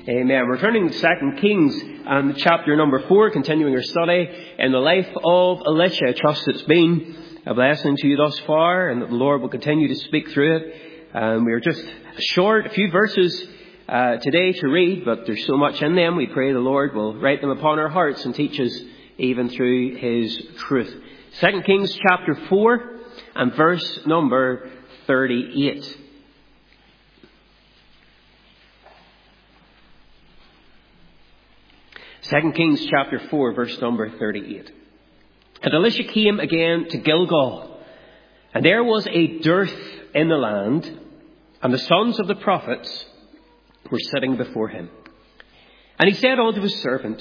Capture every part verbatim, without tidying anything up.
Amen. We're turning to Second Kings and chapter number four, continuing our study in the life of Elisha. I trust it's been a blessing to you thus far and that the Lord will continue to speak through it. Um, we are just short, a few verses uh, today to read, but there's so much in them. We pray the Lord will write them upon our hearts and teach us even through His truth. Second Kings chapter four and verse number thirty-eight. Second Kings chapter four, verse number thirty-eight. And Elisha came again to Gilgal, and there was a dearth in the land, and the sons of the prophets were sitting before him. And he said unto his servant,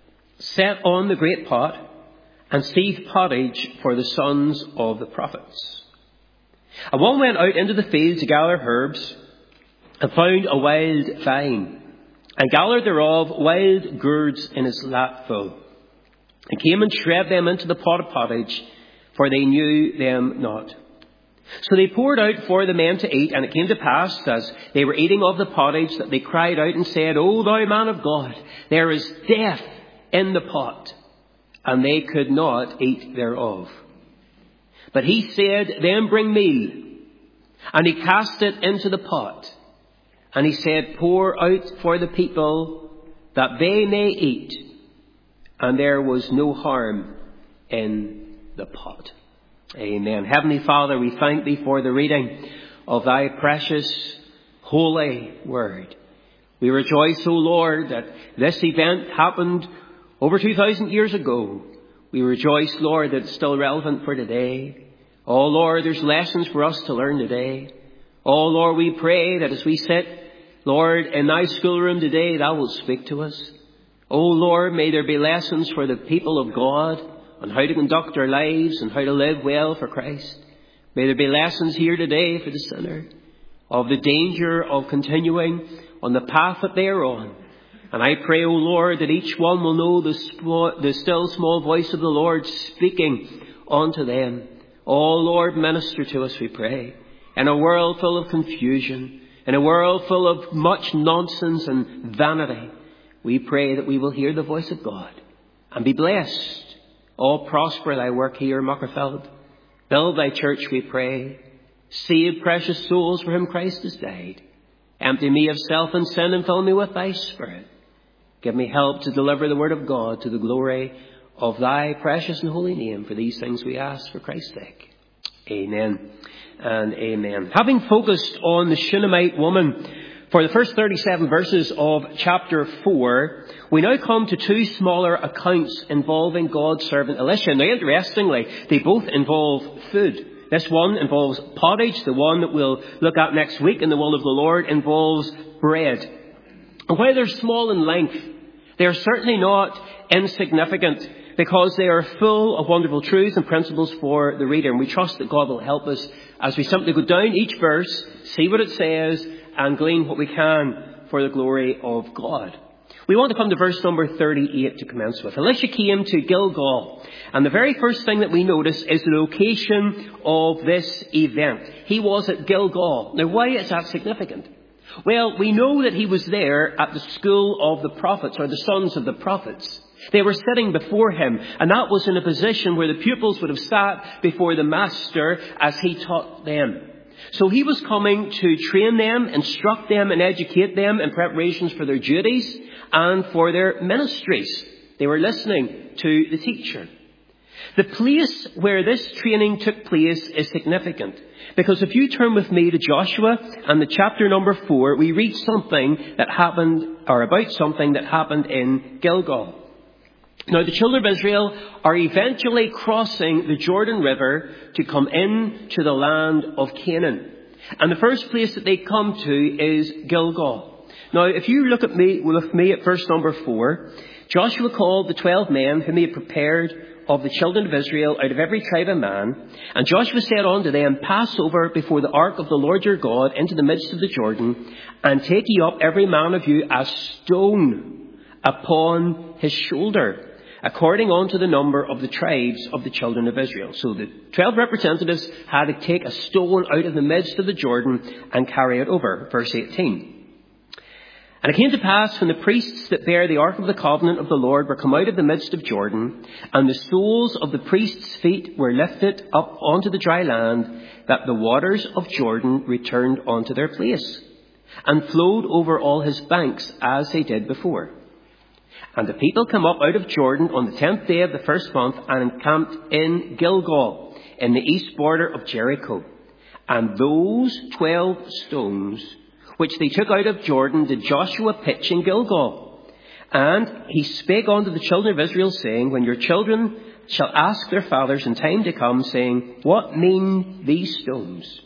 Set on the great pot, and seethe pottage for the sons of the prophets. And one went out into the field to gather herbs, and found a wild vine, and gathered thereof wild gourds in his lapful, and came and shred them into the pot of pottage, for they knew them not. So they poured out for the men to eat, and it came to pass, as they were eating of the pottage, that they cried out and said, O thou man of God, there is death in the pot. And they could not eat thereof. But he said, Then bring meal. And he cast it into the pot. And he said, Pour out for the people, that they may eat. And there was no harm in the pot. Amen. Heavenly Father, we thank Thee for the reading of Thy precious, holy word. We rejoice, O Lord, that this event happened over two thousand years ago. We rejoice, Lord, that it's still relevant for today. Oh, Lord, there's lessons for us to learn today. Oh, Lord, we pray that as we sit, Lord, in Thy schoolroom today, Thou wilt speak to us. Oh, Lord, may there be lessons for the people of God on how to conduct our lives and how to live well for Christ. May there be lessons here today for the sinner of the danger of continuing on the path that they are on. And I pray, O Lord, that each one will know the, sp- the still small voice of the Lord speaking unto them. Oh, Lord, minister to us, we pray. In a world full of confusion, in a world full of much nonsense and vanity, we pray that we will hear the voice of God and be blessed. Oh, prosper Thy work here, Muckerfeld. Build Thy church, we pray. Save precious souls for whom Christ has died. Empty me of self and sin and fill me with Thy Spirit. Give me help to deliver the word of God to the glory of Thy precious and holy name. For these things we ask for Christ's sake. Amen and amen. Having focused on the Shunammite woman for the first thirty-seven verses of chapter four, we now come to two smaller accounts involving God's servant Elisha. Now, interestingly, they both involve food. This one involves pottage. The one that we'll look at next week in the will of the Lord involves bread. And while they're small in length, they are certainly not insignificant, because they are full of wonderful truths and principles for the reader. And we trust that God will help us as we simply go down each verse, see what it says, and glean what we can for the glory of God. We want to come to verse number thirty-eight to commence with. Elisha came to Gilgal. And the very first thing that we notice is the location of this event. He was at Gilgal. Now, why is that significant? Well, we know that he was there at the school of the prophets, or the sons of the prophets. They were sitting before him, and that was in a position where the pupils would have sat before the master as he taught them. So he was coming to train them, instruct them, and educate them in preparations for their duties and for their ministries. They were listening to the teacher. The place where this training took place is significant, because if you turn with me to Joshua and the chapter number four, we read something that happened, or about something that happened in Gilgal. Now, the children of Israel are eventually crossing the Jordan River to come in to the land of Canaan. And the first place that they come to is Gilgal. Now, if you look at me with me at verse number four, Joshua called the twelve men whom he had prepared of the children of Israel out of every tribe of man. And Joshua said unto them, Pass over before the ark of the Lord your God into the midst of the Jordan, and take ye up every man of you a stone upon his shoulder, according unto the number of the tribes of the children of Israel. So the twelve representatives had to take a stone out of the midst of the Jordan and carry it over. Verse eighteen. And it came to pass, when the priests that bear the ark of the covenant of the Lord were come out of the midst of Jordan, and the soles of the priests' feet were lifted up onto the dry land, that the waters of Jordan returned unto their place, and flowed over all his banks as they did before. And the people came up out of Jordan on the tenth day of the first month, and encamped in Gilgal, in the east border of Jericho. And those twelve stones which they took out of Jordan did Joshua pitch in Gilgal. And he spake unto the children of Israel, saying, When your children shall ask their fathers in time to come, saying, What mean these stones?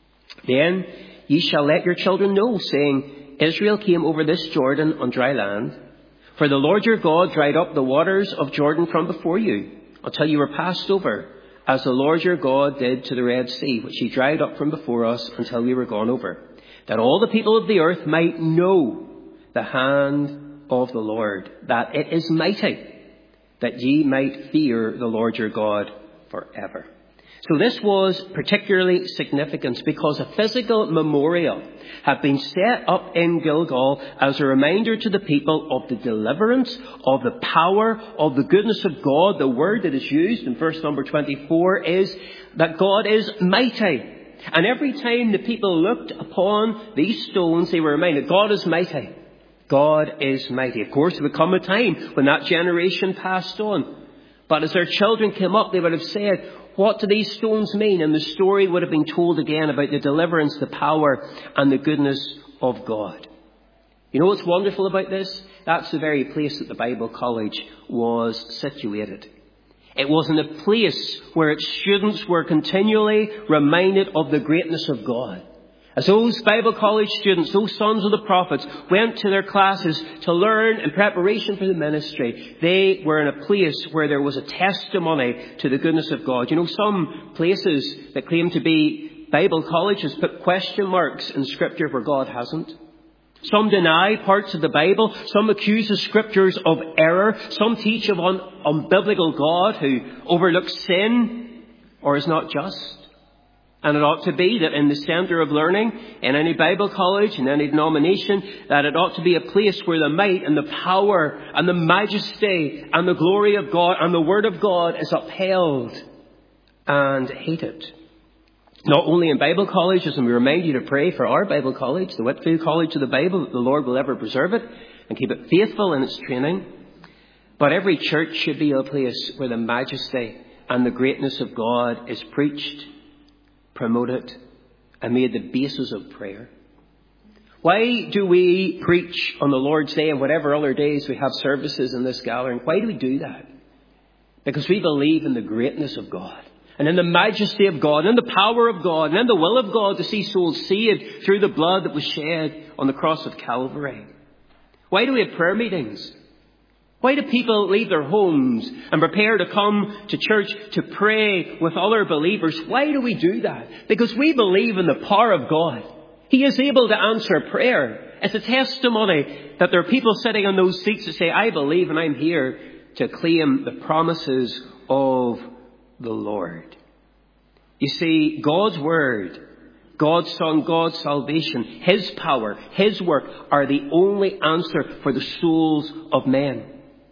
Then ye shall let your children know, saying, Israel came over this Jordan on dry land. For the Lord your God dried up the waters of Jordan from before you, until you were passed over, as the Lord your God did to the Red Sea, which he dried up from before us until we were gone over, that all the people of the earth might know the hand of the Lord, that it is mighty, that ye might fear the Lord your God forever. So this was particularly significant because a physical memorial had been set up in Gilgal as a reminder to the people of the deliverance, of the power, of the goodness of God. The word that is used in verse number twenty-four is that God is mighty. And every time the people looked upon these stones, they were reminded, God is mighty. God is mighty. Of course, there would come a time when that generation passed on. But as their children came up, they would have said, what do these stones mean? And the story would have been told again about the deliverance, the power, and the goodness of God. You know what's wonderful about this? That's the very place that the Bible College was situated. It was in a place where its students were continually reminded of the greatness of God. As those Bible college students, those sons of the prophets, went to their classes to learn in preparation for the ministry, they were in a place where there was a testimony to the goodness of God. You know, some places that claim to be Bible colleges put question marks in Scripture where God hasn't. Some deny parts of the Bible. Some accuse the Scriptures of error. Some teach of an unbiblical God who overlooks sin or is not just. And it ought to be that in the centre of learning, in any Bible college, in any denomination, that it ought to be a place where the might and the power and the majesty and the glory of God and the Word of God is upheld and hated. Not only in Bible colleges, and we remind you to pray for our Bible college, the Whitfield College of the Bible, that the Lord will ever preserve it and keep it faithful in its training. But every church should be a place where the majesty and the greatness of God is preached, promoted, and made the basis of prayer. Why do we preach on the Lord's Day and whatever other days we have services in this gathering? Why do we do that? Because we believe in the greatness of God, and in the majesty of God, and in the power of God, and in the will of God to see souls saved through the blood that was shed on the cross of Calvary. Why do we have prayer meetings? Why do people leave their homes and prepare to come to church to pray with other believers? Why do we do that? Because we believe in the power of God. He is able to answer prayer. It's a testimony that there are people sitting on those seats that say, I believe and I'm here to claim the promises of the Lord. You see, God's Word, God's Son, God's salvation, His power, His work are the only answer for the souls of men.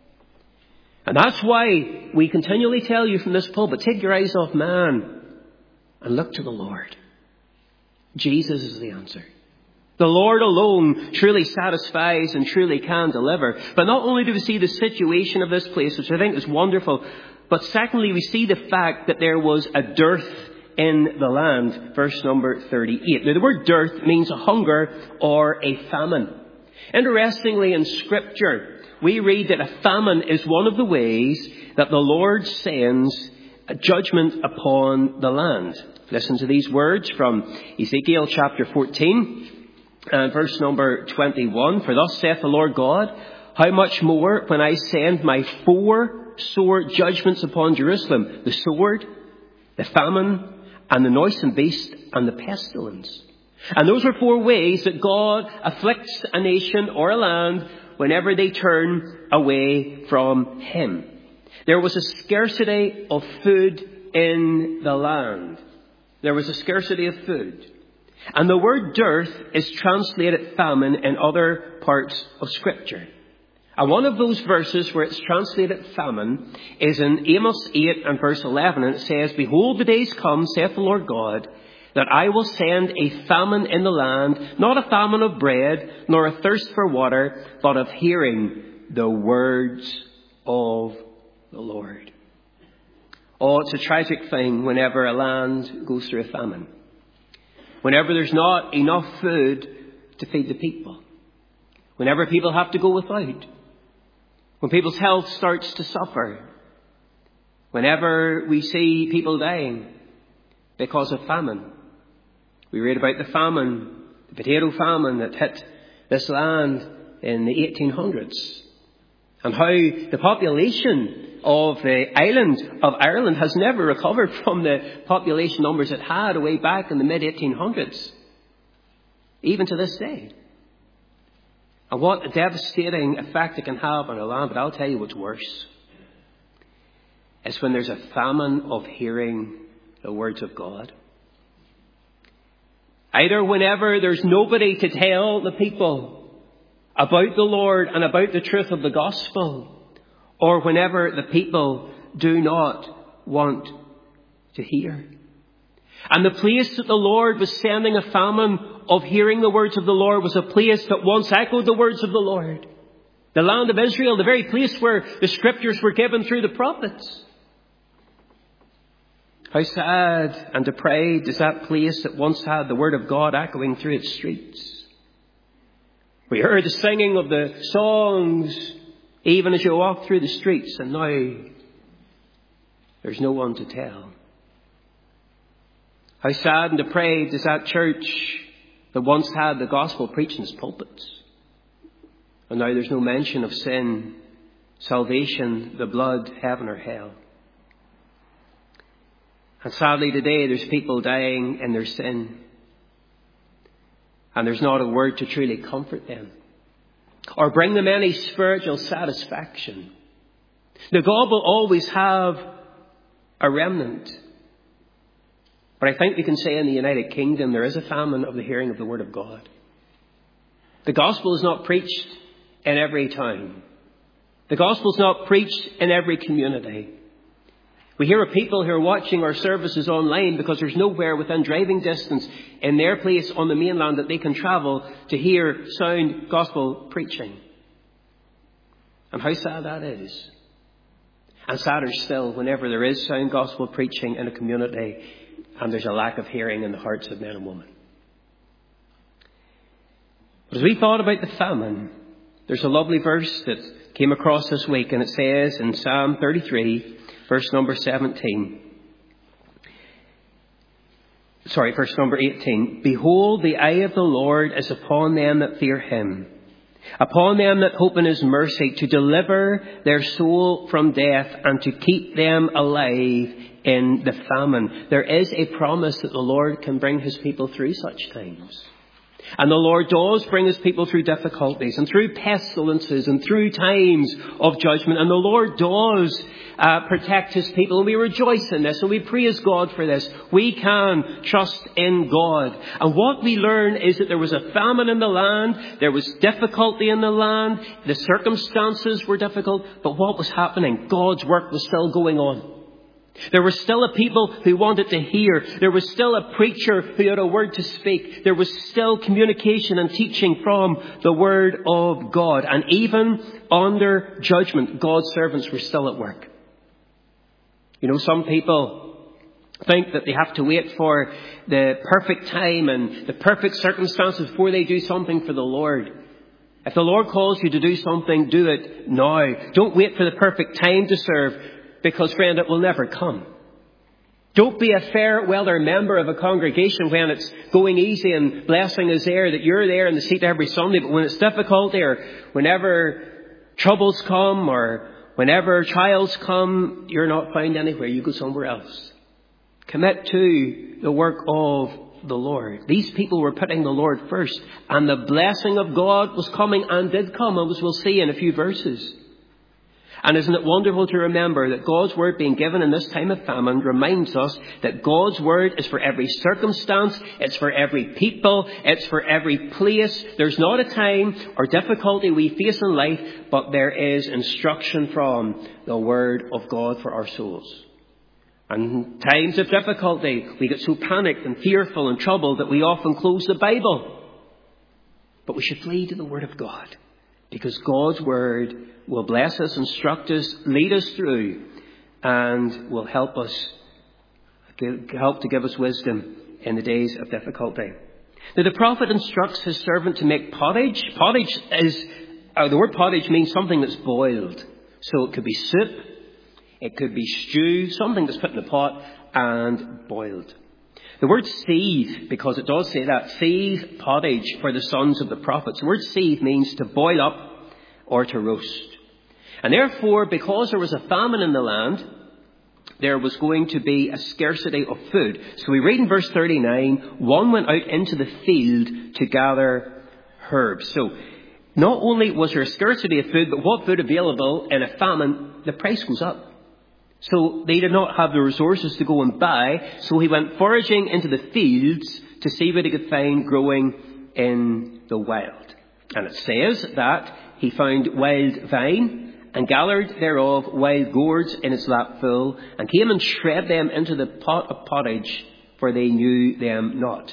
And that's why we continually tell you from this pulpit, take your eyes off man and look to the Lord. Jesus is the answer. The Lord alone truly satisfies and truly can deliver. But not only do we see the situation of this place, which I think is wonderful, but secondly, we see the fact that there was a dearth in the land. Verse number thirty-eight. Now, the word dearth means a hunger or a famine. Interestingly, in Scripture, we read that a famine is one of the ways that the Lord sends a judgment upon the land. Listen to these words from Ezekiel chapter fourteen, and verse number twenty-one. For thus saith the Lord God, how much more when I send my four sore judgments upon Jerusalem, the sword, the famine, and the noisome beast, and the pestilence. And those are four ways that God afflicts a nation or a land whenever they turn away from Him. There was a scarcity of food in the land. There was a scarcity of food. And the word dearth is translated famine in other parts of Scripture. And one of those verses where it's translated famine is in Amos eight and verse eleven. And it says, "Behold, the days come, saith the Lord God, that I will send a famine in the land, not a famine of bread, nor a thirst for water, but of hearing the words of the Lord." Oh, it's a tragic thing whenever a land goes through a famine. Whenever there's not enough food to feed the people. Whenever people have to go without. When people's health starts to suffer. Whenever we see people dying because of famine. We read about the famine, the potato famine that hit this land in the eighteen hundreds. And how the population of the island of Ireland has never recovered from the population numbers it had way back in the mid eighteen hundreds. Even to this day. And what a devastating effect it can have on a land. But I'll tell you what's worse. It's when there's a famine of hearing the words of God. Either whenever there's nobody to tell the people about the Lord and about the truth of the gospel, or whenever the people do not want to hear. And the place that the Lord was sending a famine of hearing the words of the Lord was a place that once echoed the words of the Lord. The land of Israel, the very place where the scriptures were given through the prophets. How sad and depraved is that place that once had the word of God echoing through its streets. We heard the singing of the songs even as you walk through the streets, and now there's no one to tell. How sad and depraved is that church that once had the gospel preached in its pulpits. And now there's no mention of sin, salvation, the blood, heaven or hell. And sadly today there's people dying in their sin. And there's not a word to truly comfort them. Or bring them any spiritual satisfaction. Now God will always have a remnant. But I think we can say in the United Kingdom there is a famine of the hearing of the Word of God. The gospel is not preached in every town. The gospel is not preached in every community. We hear of people who are watching our services online because there's nowhere within driving distance in their place on the mainland that they can travel to hear sound gospel preaching. And how sad that is. And sadder still whenever there is sound gospel preaching in a community and there's a lack of hearing in the hearts of men and women. But as we thought about the famine, there's a lovely verse that came across this week, and it says in Psalm thirty-three, verse number seventeen. Sorry, verse number eighteen. "Behold, the eye of the Lord is upon them that fear him, upon them that hope in his mercy, to deliver their soul from death and to keep them alive in the famine." There is a promise that the Lord can bring his people through such times. And the Lord does bring his people through difficulties and through pestilences and through times of judgment. And the Lord does uh, protect his people. And we rejoice in this and we praise God for this. We can trust in God. And what we learn is that there was a famine in the land. There was difficulty in the land. The circumstances were difficult. But what was happening? God's work was still going on. There was still a people who wanted to hear. There was still a preacher who had a word to speak. There was still communication and teaching from the Word of God. And even under judgment, God's servants were still at work. You know, some people think that they have to wait for the perfect time and the perfect circumstances before they do something for the Lord. If the Lord calls you to do something, do it now. Don't wait for the perfect time to serve. Because, friend, it will never come. Don't be a fair weather member of a congregation when it's going easy and blessing is there, that you're there in the seat every Sunday. But when it's difficulty or whenever troubles come or whenever trials come, you're not found anywhere. You go somewhere else. Commit to the work of the Lord. These people were putting the Lord first. And the blessing of God was coming and did come, as we'll see in a few verses. And isn't it wonderful to remember that God's word being given in this time of famine reminds us that God's word is for every circumstance, it's for every people, it's for every place. There's not a time or difficulty we face in life, but there is instruction from the word of God for our souls. And times of difficulty, we get so panicked and fearful and troubled that we often close the Bible. But we should flee to the word of God, because God's word will bless us, instruct us, lead us through, and will help us, help to give us wisdom in the days of difficulty. Now, the prophet instructs his servant to make pottage. Pottage is, uh, the word pottage means something that's boiled. So it could be soup, it could be stew, something that's put in a pot and boiled. The word seethe, because it does say that, seethe pottage for the sons of the prophets. The word seethe means to boil up or to roast. And therefore, because there was a famine in the land, there was going to be a scarcity of food. So we read in verse thirty-nine, one went out into the field to gather herbs. So not only was there a scarcity of food, but what food available in a famine, the price goes up. So they did not have the resources to go and buy. So he went foraging into the fields to see what he could find growing in the wild. And it says that he found wild vine and gathered thereof wild gourds in its lap full, and came and shred them into the pot of pottage, for they knew them not.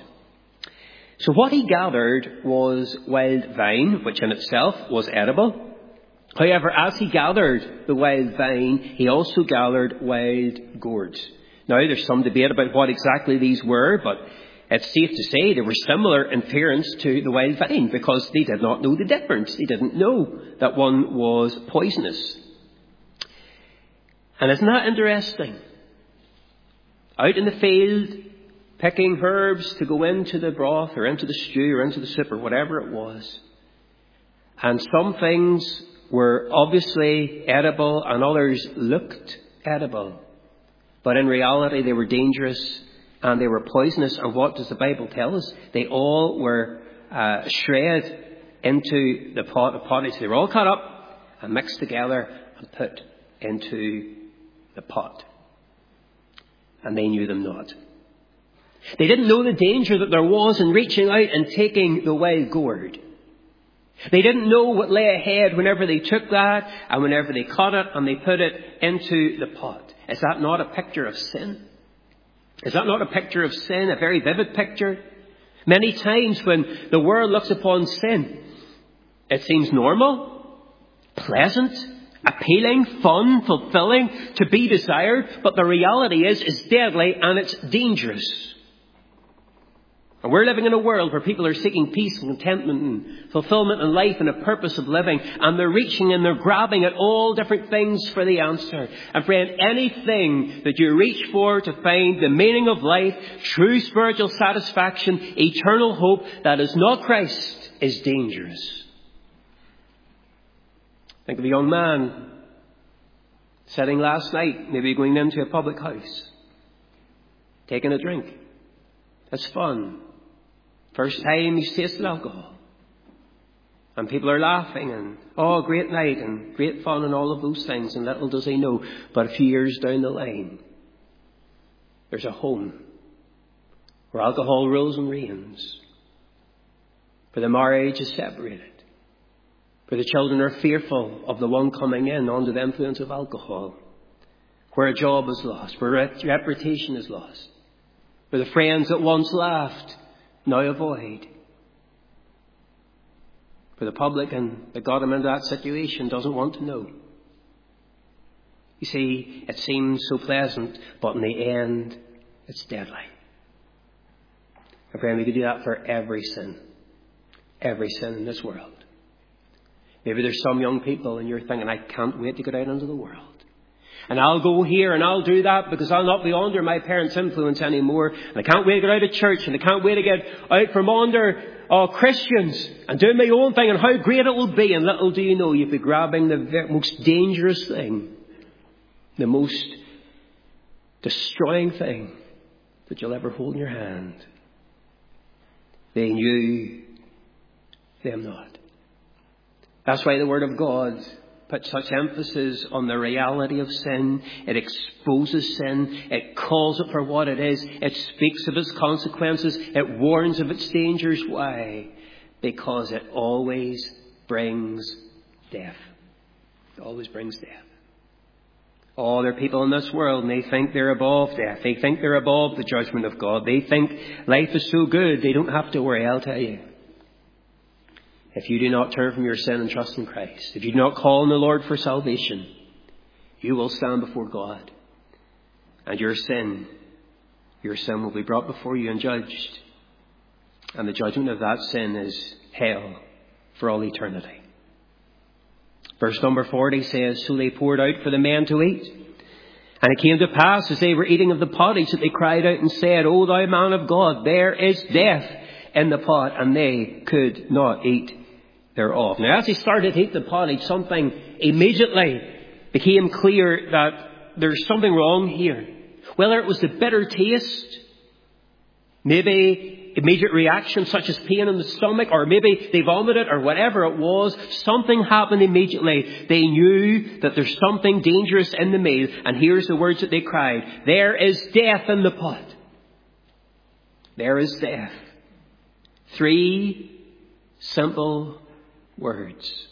So what he gathered was wild vine, which in itself was edible. However, as he gathered the wild vine, he also gathered wild gourds. Now, there's some debate about what exactly these were, but it's safe to say they were similar in appearance to the wild vine, because they did not know the difference. They didn't know that one was poisonous. And isn't that interesting? Out in the field, picking herbs to go into the broth or into the stew or into the soup or whatever it was. And some things were obviously edible and others looked edible. But in reality, they were dangerous and they were poisonous. And what does the Bible tell us? They all were uh, shred into the pot of pottage. They were all cut up and mixed together and put into the pot. And they knew them not. They didn't know the danger that there was in reaching out and taking the wild gourd. They didn't know what lay ahead whenever they took that and whenever they cut it and they put it into the pot. Is that not a picture of sin? Is that not a picture of sin, a very vivid picture? Many times when the world looks upon sin, it seems normal, pleasant, appealing, fun, fulfilling, to be desired. But the reality is, it's deadly and it's dangerous. And we're living in a world where people are seeking peace and contentment and fulfillment in life and a purpose of living. And they're reaching and they're grabbing at all different things for the answer. And friend, anything that you reach for to find the meaning of life, true spiritual satisfaction, eternal hope that is not Christ is dangerous. Think of a young man sitting last night, maybe going into a public house, taking a drink. It's fun. First time he's tasted alcohol. And people are laughing and, oh, great night and great fun and all of those things. And little does he know, but a few years down the line, there's a home where alcohol rules and reigns. Where the marriage is separated. Where the children are fearful of the one coming in under the influence of alcohol. Where a job is lost. Where reputation is lost. Where the friends that once laughed now avoid. Where the publican that got him into that situation doesn't want to know. You see, it seems so pleasant, but in the end, it's deadly. And friend, we could do that for every sin. Every sin in this world. Maybe there's some young people and you're thinking, I can't wait to get out into the world. And I'll go here and I'll do that because I'll not be under my parents' influence anymore. And I can't wait to get out of church and I can't wait to get out from under uh, Christians and do my own thing and how great it will be. And little do you know, you'll be grabbing the very, most dangerous thing, the most destroying thing that you'll ever hold in your hand. They knew them not. That's why the Word of God put such emphasis on the reality of sin. It exposes sin. It calls it for what it is. It speaks of its consequences. It warns of its dangers. Why? Because it always brings death. It always brings death. Oh, there are people in this world and they think they're above death. They think they're above the judgment of God. They think life is so good they don't have to worry. I'll tell you. If you do not turn from your sin and trust in Christ, if you do not call on the Lord for salvation, you will stand before God. And your sin, your sin will be brought before you and judged. And the judgment of that sin is hell for all eternity. Verse number forty says, so they poured out for the men to eat. And it came to pass as they were eating of the pottage that they cried out and said, O thou man of God, there is death in the pot. And they could not eat thereof. Now, as they started to eat the pottage, something immediately became clear that there's something wrong here. Whether it was the bitter taste, maybe immediate reaction such as pain in the stomach, or maybe they vomited, or whatever it was, something happened immediately. They knew that there's something dangerous in the meal. And here's the words that they cried. There is death in the pot. There is death. Three simple words.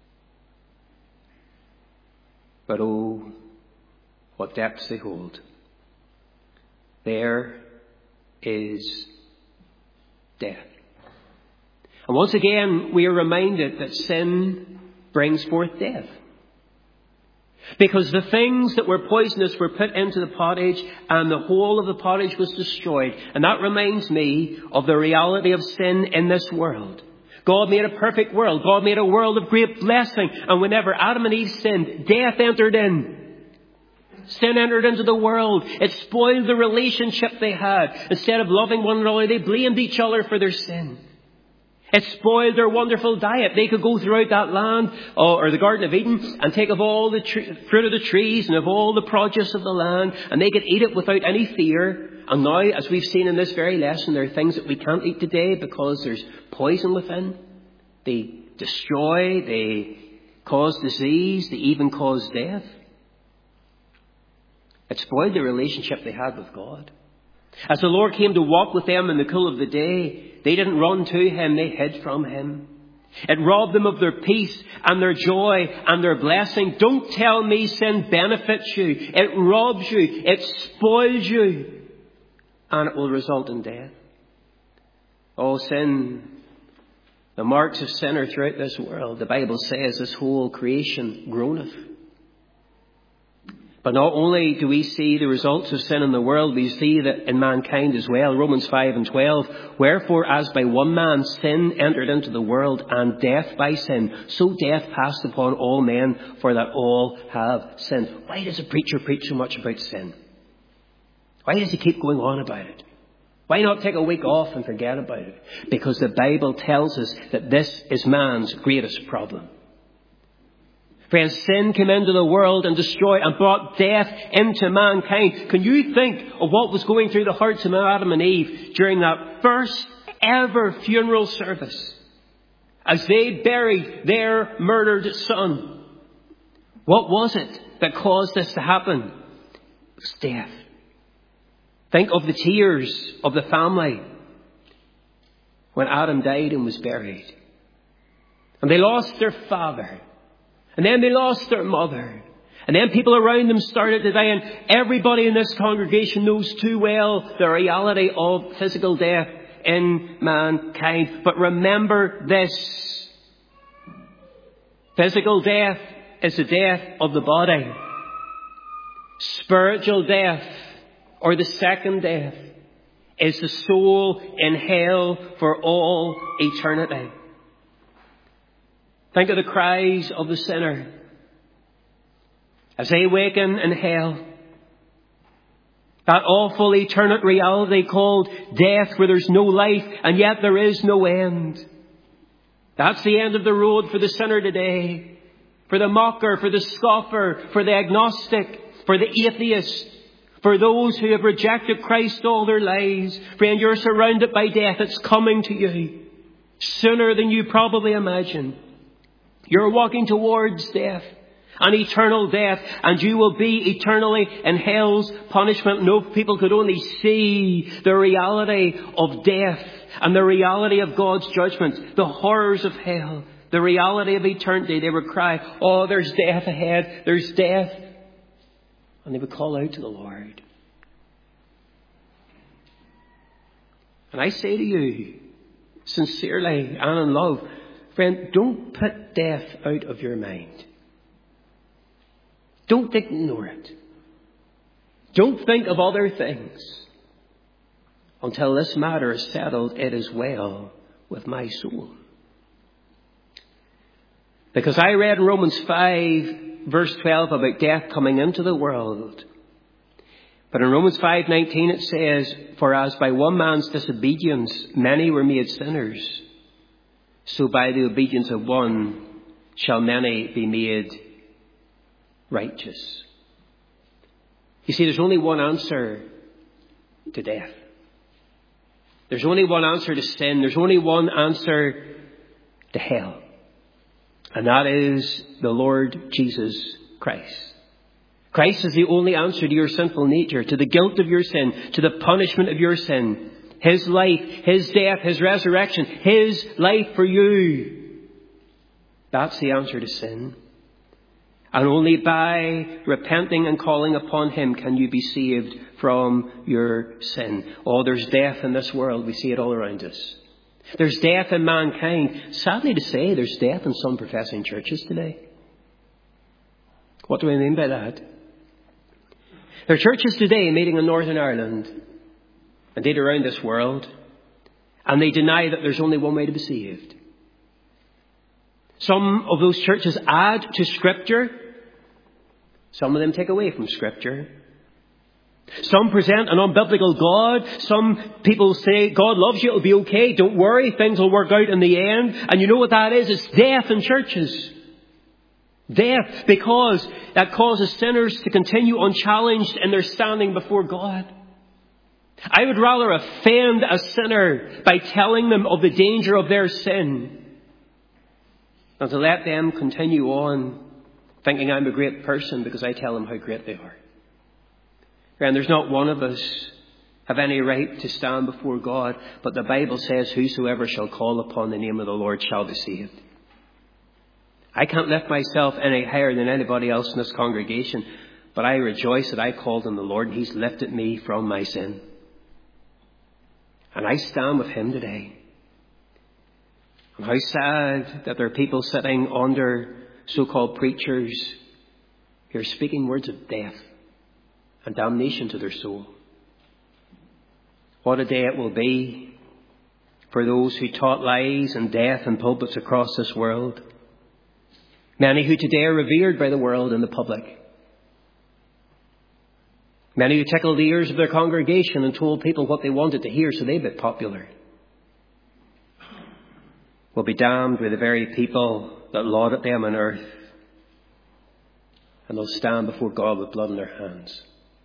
But oh, what depths they hold. There is death. And once again, we are reminded that sin brings forth death. Because the things that were poisonous were put into the pottage and the whole of the pottage was destroyed. And that reminds me of the reality of sin in this world. God made a perfect world. God made a world of great blessing. And whenever Adam and Eve sinned, death entered in. Sin entered into the world. It spoiled the relationship they had. Instead of loving one another, they blamed each other for their sin. It spoiled their wonderful diet. They could go throughout that land, or the Garden of Eden, and take of all the tre- fruit of the trees and of all the produce of the land, and they could eat it without any fear. And now, as we've seen in this very lesson, there are things that we can't eat today because there's poison within. They destroy, they cause disease, they even cause death. It spoiled the relationship they had with God. As the Lord came to walk with them in the cool of the day, they didn't run to Him, they hid from Him. It robbed them of their peace and their joy and their blessing. Don't tell me sin benefits you. It robs you. It spoils you. And it will result in death. Oh, sin. The marks of sin are throughout this world. The Bible says this whole creation groaneth. But not only do we see the results of sin in the world, we see that in mankind as well. Romans five and twelve. Wherefore, as by one man sin entered into the world, and death by sin, so death passed upon all men, for that all have sinned. Why does a preacher preach so much about sin? Why does he keep going on about it? Why not take a week off and forget about it? Because the Bible tells us that this is man's greatest problem. Friends, sin came into the world and destroyed and brought death into mankind. Can you think of what was going through the hearts of Adam and Eve during that first ever funeral service? As they buried their murdered son. What was it that caused this to happen? It was death. Think of the tears of the family when Adam died and was buried. And they lost their father. And then they lost their mother. And then people around them started to die. And everybody in this congregation knows too well the reality of physical death in mankind. But remember this. Physical death is the death of the body. Spiritual death, or the second death, is the soul in hell for all eternity. Think of the cries of the sinner as they waken in hell. That awful eternal reality called death, where there's no life and yet there is no end. That's the end of the road for the sinner today. For the mocker, for the scoffer, for the agnostic, for the atheist. For those who have rejected Christ all their lives. Friend, you're surrounded by death. It's coming to you sooner than you probably imagine. You're walking towards death, an eternal death, and you will be eternally in hell's punishment. No, people could only see the reality of death and the reality of God's judgment, the horrors of hell, the reality of eternity. They would cry, oh, there's death ahead, there's death. And they would call out to the Lord. And I say to you, sincerely and in love, friend, don't put death out of your mind. Don't ignore it. Don't think of other things. Until this matter is settled, it is well with my soul. Because I read in Romans five, verse twelve, about death coming into the world. But in Romans five nineteen it says, for as by one man's disobedience many were made sinners, so by the obedience of one shall many be made righteous. You see, there's only one answer to death. There's only one answer to sin. There's only one answer to hell. And that is the Lord Jesus Christ. Christ is the only answer to your sinful nature, to the guilt of your sin, to the punishment of your sin. His life, His death, His resurrection, His life for you. That's the answer to sin. And only by repenting and calling upon Him can you be saved from your sin. Oh, there's death in this world. We see it all around us. There's death in mankind. Sadly to say, there's death in some professing churches today. What do I mean by that? There are churches today meeting in Northern Ireland, indeed around this world, and they deny that there's only one way to be saved. Some of those churches add to Scripture. Some of them take away from Scripture. Some present an unbiblical God. Some people say, God loves you, it'll be okay, don't worry, things will work out in the end. And you know what that is? It's death in churches. Death, because that causes sinners to continue unchallenged in their standing before God. I would rather offend a sinner by telling them of the danger of their sin than to let them continue on thinking I'm a great person because I tell them how great they are. And there's not one of us have any right to stand before God, but the Bible says, whosoever shall call upon the name of the Lord shall be saved. I can't lift myself any higher than anybody else in this congregation, but I rejoice that I called on the Lord and He's lifted me from my sin. And I stand with Him today. And how sad that there are people sitting under so-called preachers who are speaking words of death and damnation to their soul. What a day it will be for those who taught lies and death in pulpits across this world. Many who today are revered by the world and the public. Many who tickled the ears of their congregation and told people what they wanted to hear so they'd be popular. Will be damned by the very people that lauded them on earth. And they'll stand before God with blood in their hands.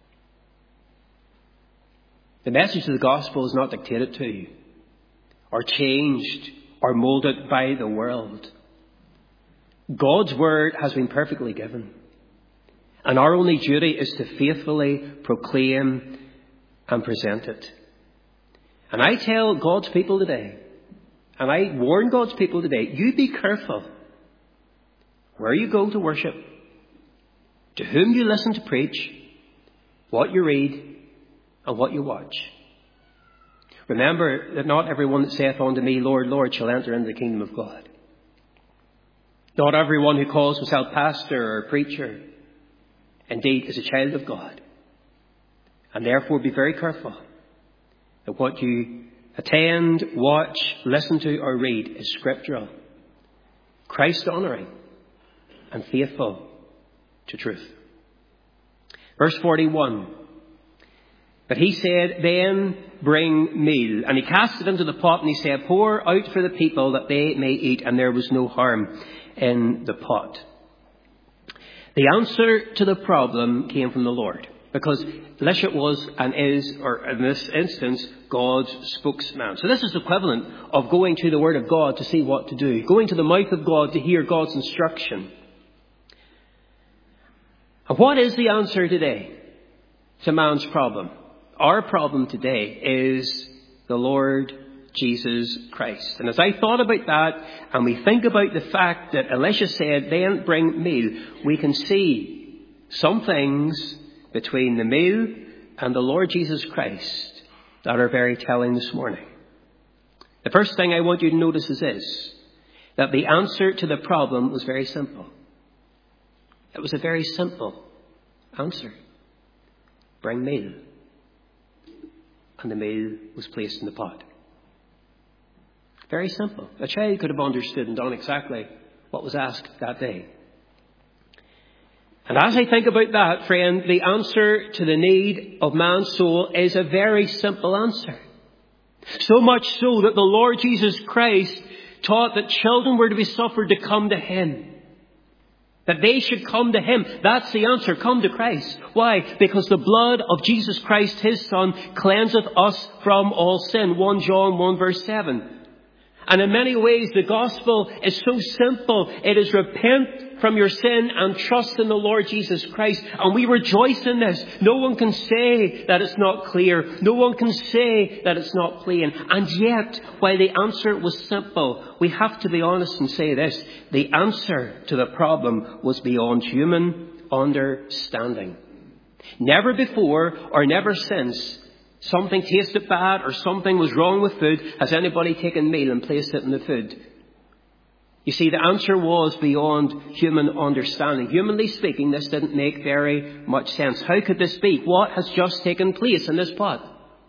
The message of the gospel is not dictated to you, or changed, or moulded by the world. God's word has been perfectly given. And our only duty is to faithfully proclaim and present it. And I tell God's people today, and I warn God's people today, you be careful where you go to worship, to whom you listen to preach, what you read, and what you watch. Remember that not everyone that saith unto me, Lord, Lord, shall enter into the kingdom of God. Not everyone who calls himself pastor or preacher, indeed, is a child of God. And therefore be very careful that what you attend, watch, listen to or read is scriptural, Christ-honouring and faithful to truth. Verse forty-one. But he said, then bring meal. And he cast it into the pot and he said, pour out for the people that they may eat. And there was no harm in the pot. The answer to the problem came from the Lord. Because Elisha was and is, or in this instance, God's spokesman. So this is equivalent of going to the Word of God to see what to do. Going to the mouth of God to hear God's instruction. And what is the answer today to man's problem? Our problem today is the Lord Jesus Christ. And as I thought about that, and we think about the fact that Elisha said, then bring meal, we can see some things between the meal and the Lord Jesus Christ that are very telling this morning. The first thing I want you to notice is this, that the answer to the problem was very simple. It was a very simple answer. Bring meal. And the meal was placed in the pot. Very simple. A child could have understood and done exactly what was asked that day. And as I think about that, friend, the answer to the need of man's soul is a very simple answer. So much so that the Lord Jesus Christ taught that children were to be suffered to come to Him. That they should come to Him. That's the answer. Come to Christ. Why? Because the blood of Jesus Christ, His Son, cleanseth us from all sin. First John one verse seven. And in many ways, the gospel is so simple. It is repent from your sin and trust in the Lord Jesus Christ. And we rejoice in this. No one can say that it's not clear. No one can say that it's not plain. And yet, while the answer was simple, we have to be honest and say this. The answer to the problem was beyond human understanding. Never before or never since something tasted bad or something was wrong with food has anybody taken meal and placed it in the food. You see, the answer was beyond human understanding. Humanly speaking, this didn't make very much sense. How could this be? What has just taken place in this pot?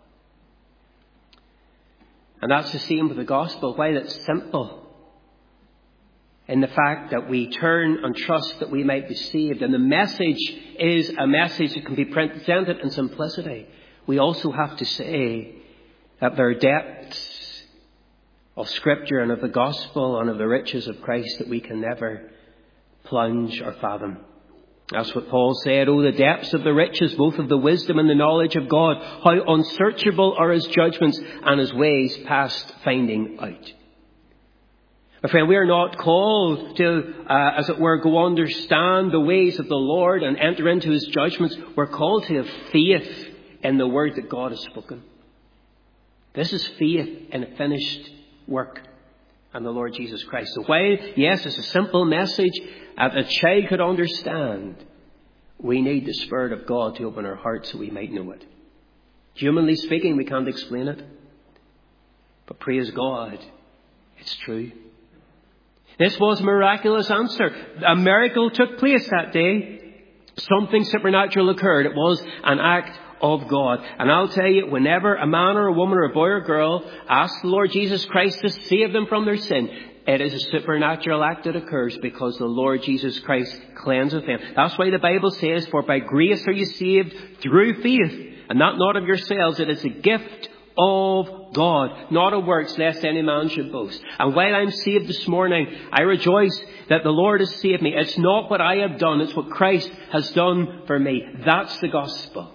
And that's the same with the gospel. While it's simple in the fact that we turn and trust that we might be saved, and the message is a message that can be presented in simplicity, we also have to say that there are depths of Scripture and of the gospel and of the riches of Christ that we can never plunge or fathom. That's what Paul said. Oh, the depths of the riches, both of the wisdom and the knowledge of God. How unsearchable are His judgments and His ways past finding out. My friend, we are not called to, uh, as it were, go understand the ways of the Lord and enter into His judgments. We're called to have faith in the word that God has spoken. This is faith in a finished work and the Lord Jesus Christ. So while, yes, it's a simple message that a child could understand, we need the Spirit of God to open our hearts so we might know it. Humanly speaking, we can't explain it. But praise God, it's true. This was a miraculous answer. A miracle took place that day. Something supernatural occurred. It was an act of God. And I'll tell you, whenever a man or a woman or a boy or girl asks the Lord Jesus Christ to save them from their sin, it is a supernatural act that occurs because the Lord Jesus Christ cleanseth them. That's why the Bible says, for by grace are you saved through faith, and that not of yourselves. It is a gift of God, not of works, lest any man should boast. And while I'm saved this morning, I rejoice that the Lord has saved me. It's not what I have done, it's what Christ has done for me. That's the gospel.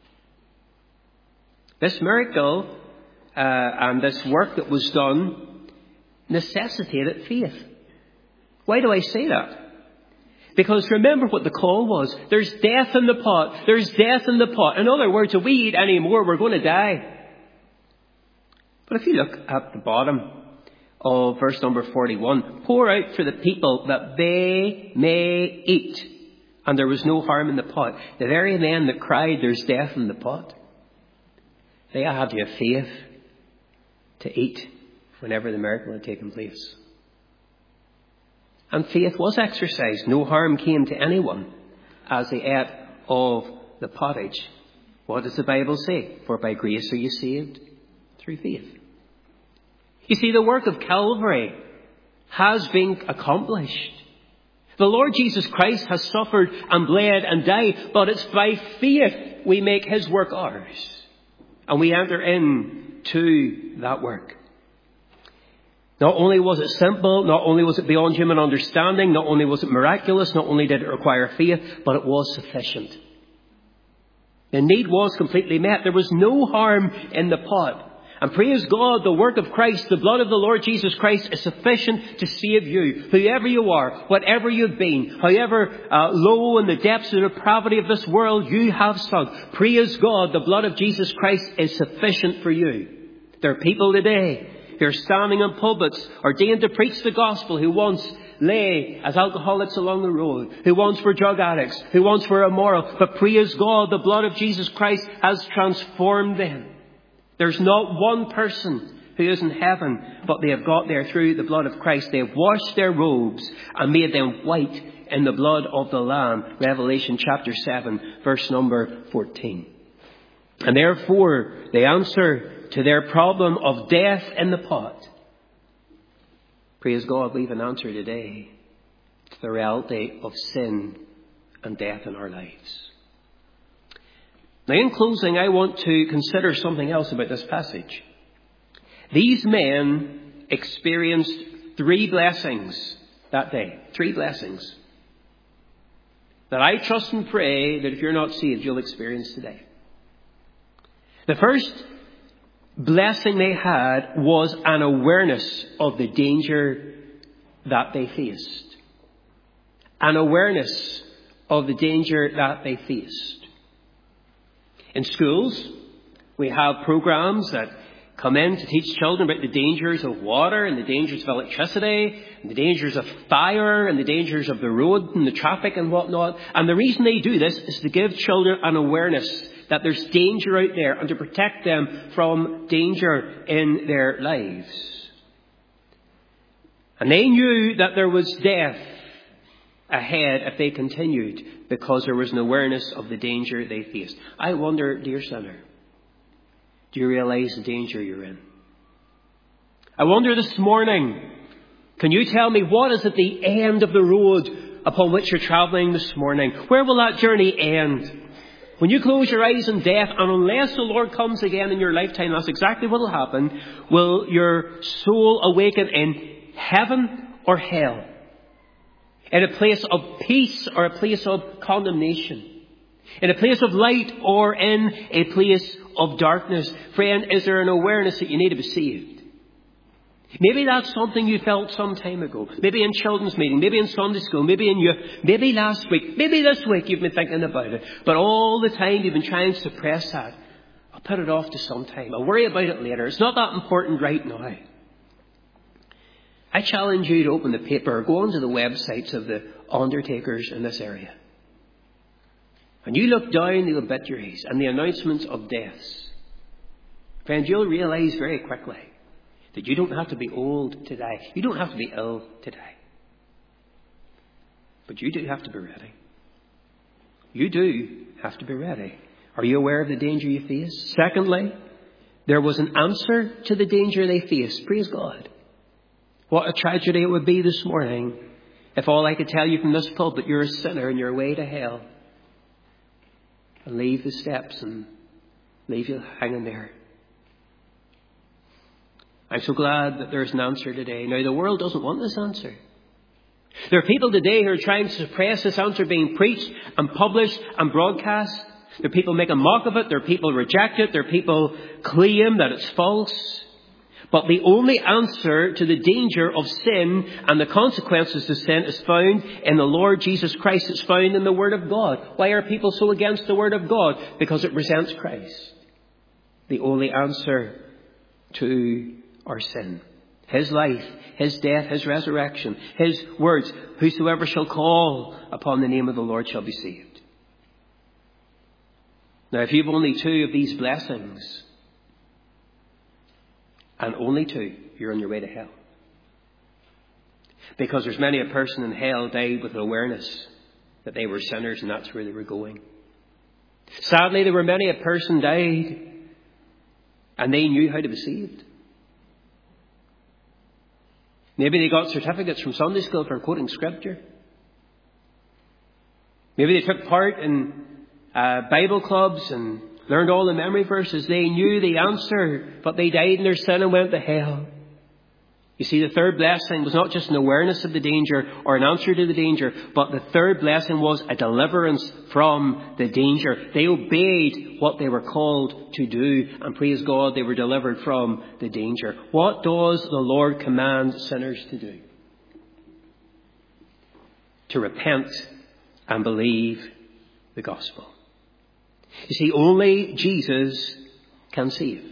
This miracle uh, and this work that was done necessitated faith. Why do I say that? Because remember what the call was. There's death in the pot. There's death in the pot. In other words, if we eat any more, we're going to die. But if you look at the bottom of verse number forty-one, pour out for the people that they may eat. And there was no harm in the pot. The very men that cried, there's death in the pot, they had to have faith to eat whenever the miracle had taken place. And faith was exercised. No harm came to anyone as they ate of the pottage. What does the Bible say? For by grace are you saved through faith. You see, the work of Calvary has been accomplished. The Lord Jesus Christ has suffered and bled and died, but it's by faith we make His work ours. And we enter into that work. Not only was it simple, not only was it beyond human understanding, not only was it miraculous, not only did it require faith, but it was sufficient. The need was completely met. There was no harm in the pot. And praise God, the work of Christ, the blood of the Lord Jesus Christ is sufficient to save you. Whoever you are, whatever you've been, however uh, low in the depths of the depravity of this world you have sunk, praise God, the blood of Jesus Christ is sufficient for you. There are people today who are standing in pulpits, ordained to preach the gospel, who once lay as alcoholics along the road, who once were drug addicts, who once were immoral. But praise God, the blood of Jesus Christ has transformed them. There's not one person who is in heaven, but they have got there through the blood of Christ. They have washed their robes and made them white in the blood of the Lamb. Revelation chapter seven, verse number fourteen. And therefore, the answer to their problem of death in the pot, praise God, we have an answer today to the reality of sin and death in our lives. Now, in closing, I want to consider something else about this passage. These men experienced three blessings that day. Three blessings that I trust and pray that if you're not saved, you'll experience today. The first blessing they had was an awareness of the danger that they faced. An awareness of the danger that they faced. In schools, we have programs that come in to teach children about the dangers of water and the dangers of electricity and the dangers of fire and the dangers of the road and the traffic and whatnot. And the reason they do this is to give children an awareness that there's danger out there and to protect them from danger in their lives. And they knew that there was death ahead if they continued, because there was an awareness of the danger they faced. I wonder, dear sinner, do you realize the danger you're in? I wonder this morning, can you tell me what is at the end of the road upon which you're travelling this morning? Where will that journey end? When you close your eyes in death, and unless the Lord comes again in your lifetime, that's exactly what will happen, will your soul awaken in heaven or hell? In a place of peace or a place of condemnation? In a place of light or in a place of darkness? Friend, is there an awareness that you need to be saved? Maybe that's something you felt some time ago. Maybe in children's meeting, maybe in Sunday school, maybe in your, maybe last week, maybe this week you've been thinking about it. But all the time you've been trying to suppress that. I'll put it off to some time. I'll worry about it later. It's not that important right now. I challenge you to open the paper or go onto the websites of the undertakers in this area. And you look down the obituaries and the announcements of deaths. Friend, you'll realize very quickly that you don't have to be old to die. You don't have to be ill to die. But you do have to be ready. You do have to be ready. Are you aware of the danger you face? Secondly, there was an answer to the danger they faced. Praise God. What a tragedy it would be this morning if all I could tell you from this pulpit, you're a sinner and you're way to hell. And leave the steps and leave you hanging there. I'm so glad that there's an answer today. Now, the world doesn't want this answer. There are people today who are trying to suppress this answer being preached and published and broadcast. There are people making mock of it. There are people who reject it. There are people claim that it's false. But the only answer to the danger of sin and the consequences of sin is found in the Lord Jesus Christ. It's found in the Word of God. Why are people so against the Word of God? Because it presents Christ. The only answer to our sin. His life, His death, His resurrection, His words, whosoever shall call upon the name of the Lord shall be saved. Now, if you've only two of these blessings, and only two, you're on your way to hell. Because there's many a person in hell died with an awareness that they were sinners and that's where they were going. Sadly, there were many a person died and they knew how to be saved. Maybe they got certificates from Sunday school for quoting scripture. Maybe they took part in uh, Bible clubs and learned all the memory verses. They knew the answer, but they died in their sin and went to hell. You see, the third blessing was not just an awareness of the danger or an answer to the danger, but the third blessing was a deliverance from the danger. They obeyed what they were called to do, and praise God, they were delivered from the danger. What does the Lord command sinners to do? To repent and believe the gospel. You see, only Jesus can save.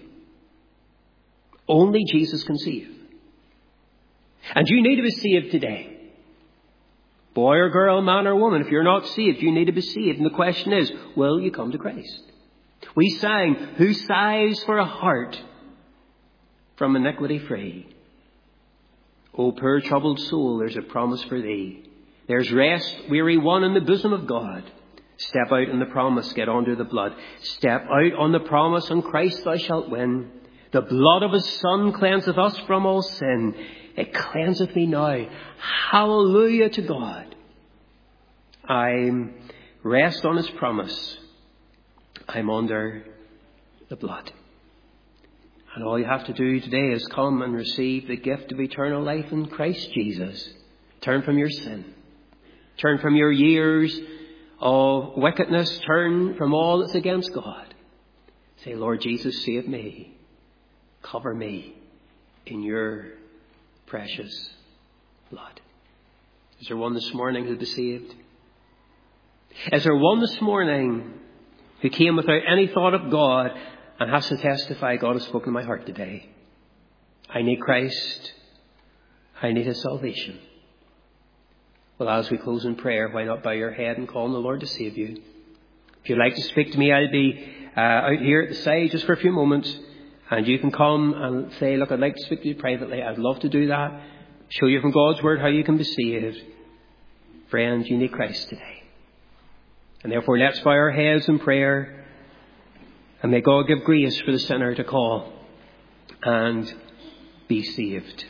Only Jesus can save. And you need to be saved today. Boy or girl, man or woman, if you're not saved, you need to be saved. And the question is, will you come to Christ? We sang, who sighs for a heart from iniquity free? O poor troubled soul, there's a promise for thee. There's rest, weary one, in the bosom of God. Step out on the promise, get under the blood. Step out on the promise, and Christ thou shalt win. The blood of his Son cleanseth us from all sin. It cleanseth me now. Hallelujah to God. I'm rest on his promise. I'm under the blood. And all you have to do today is come and receive the gift of eternal life in Christ Jesus. Turn from your sin. Turn from your years of wickedness. Turn from all that's against God. Say, Lord Jesus, save me. Cover me in your precious blood. Is there one this morning who'll be saved? Is there one this morning who came without any thought of God and has to testify, God has spoken to my heart today? I need Christ. I need his salvation. Well, as we close in prayer, why not bow your head and call on the Lord to save you? If you'd like to speak to me, I'll be uh, out here at the side just for a few moments. And you can come and say, look, I'd like to speak to you privately. I'd love to do that. Show you from God's word how you can be saved. Friend, you need Christ today. And therefore, let's bow our heads in prayer. And may God give grace for the sinner to call and be saved.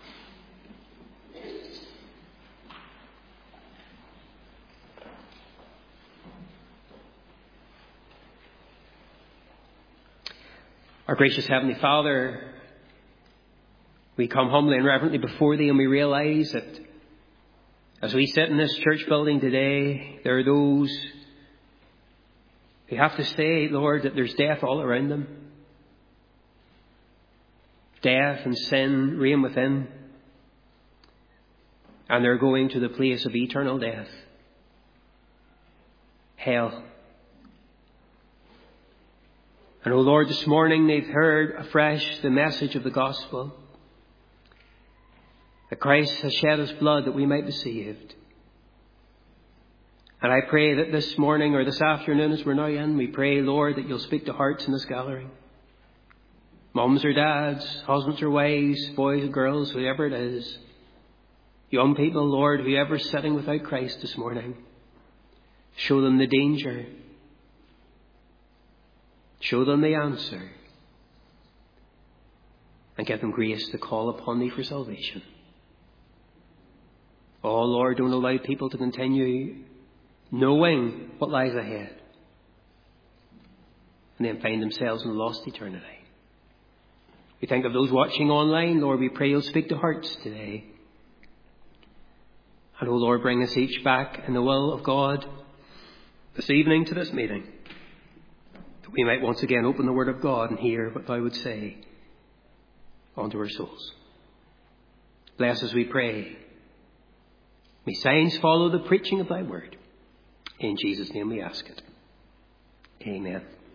Our gracious Heavenly Father, we come humbly and reverently before Thee, and we realize that as we sit in this church building today, there are those who have to say, Lord, that there's death all around them. Death and sin reign within. And they're going to the place of eternal death. Hell. And, oh Lord, this morning they've heard afresh the message of the gospel. That Christ has shed his blood that we might be saved. And I pray that this morning or this afternoon as we're now in, we pray, Lord, that you'll speak to hearts in this gathering. Mums or dads, husbands or wives, boys or girls, whoever it is. Young people, Lord, whoever's sitting without Christ this morning. Show them the danger. Show them the answer. And give them grace to call upon Thee for salvation. Oh Lord, don't allow people to continue knowing what lies ahead and then find themselves in lost eternity. We think of those watching online. Lord, we pray you'll speak to hearts today. And oh Lord, bring us each back in the will of God this evening to this meeting, that we might once again open the Word of God and hear what Thou would say unto our souls. Bless us, we pray. May signs follow the preaching of Thy Word. In Jesus' name we ask it. Amen.